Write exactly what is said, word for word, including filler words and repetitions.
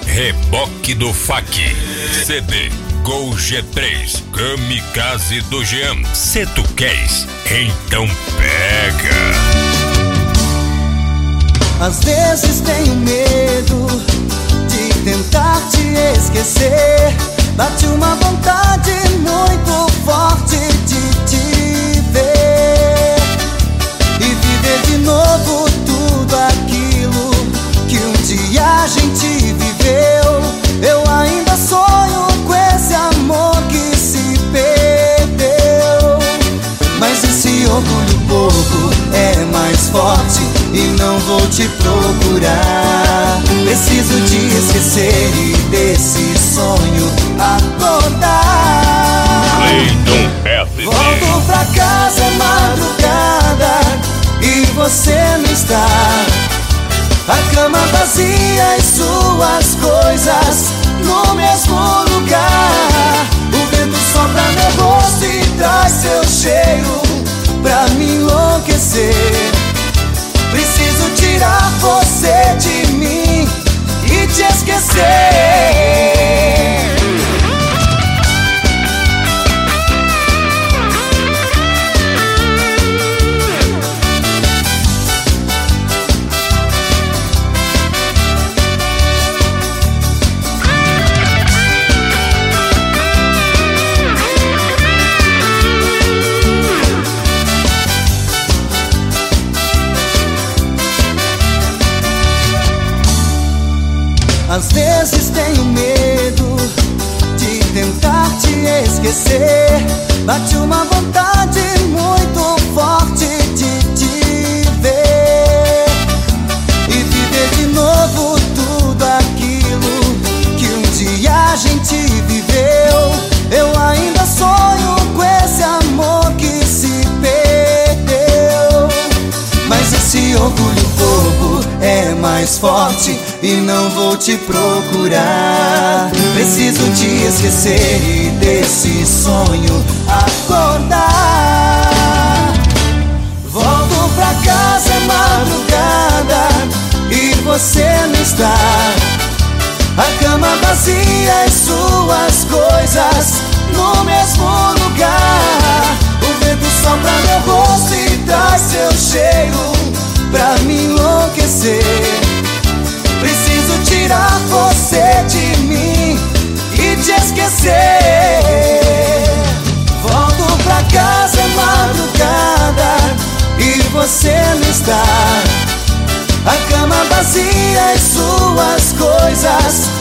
Reboque do F A Q, C D Gol G três, Kamikaze do Jean. Se tu queres, então pega. Às vezes tenho medo de tentar te esquecer. Bate uma vontade muito forte de te ver e viver de novo tudo aquilo que um dia a gente viveu. Eu ainda sonho com esse amor que se perdeu, mas esse orgulho bobo é mais forte e não vou te procurar. Preciso te esquecer e desse sonho acordar. Volto pra casa, é madrugada e você não está. A cama vazia e suas coisas no mesmo lugar. O vento sopra meu rosto e traz seu cheiro pra me enlouquecer. Preciso tirar você de mim e te esquecer. Às vezes tenho medo de tentar te esquecer. Bate uma vontade muito forte de te ver e viver de novo tudo aquilo que um dia a gente viveu. Eu ainda sonho com esse amor que se perdeu, mas esse orgulho bobo é mais forte e não vou te procurar. Preciso te esquecer e desse sonho acordar. Volto pra casa, é madrugada e você não está. A cama vazia e suas coisas no mesmo lugar. O vento sopra meu rosto e traz seu cheiro pra me enlouquecer. Preciso tirar você de mim e te esquecer. Volto pra casa, é madrugada e você não está. A cama vazia e suas coisas